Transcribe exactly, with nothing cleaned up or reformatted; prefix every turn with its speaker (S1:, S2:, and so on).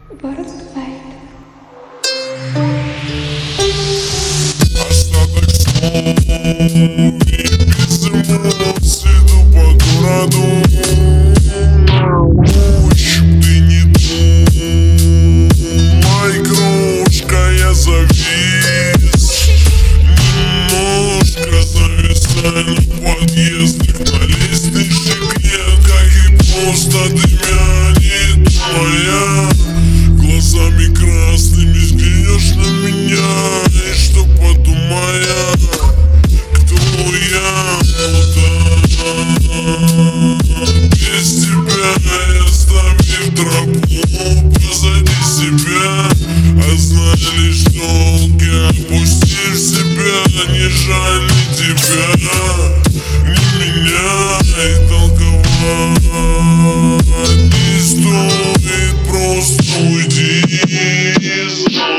S1: Worldwide.
S2: Остаток слов и без эмоций иду по городу. Ощупь ты не думай, крошка, я завис. Немножко зависаю на подъездах, на лестничке, как и просто дымя, не твоя. Глазами красными взглянешь на меня, и что подумая, кто я, да. Без тебя я, оставив тропу позади себя, а знали, что долго опустив себя, не жаль ни тебя, ни меня, и толковать не стоит, просто уйди из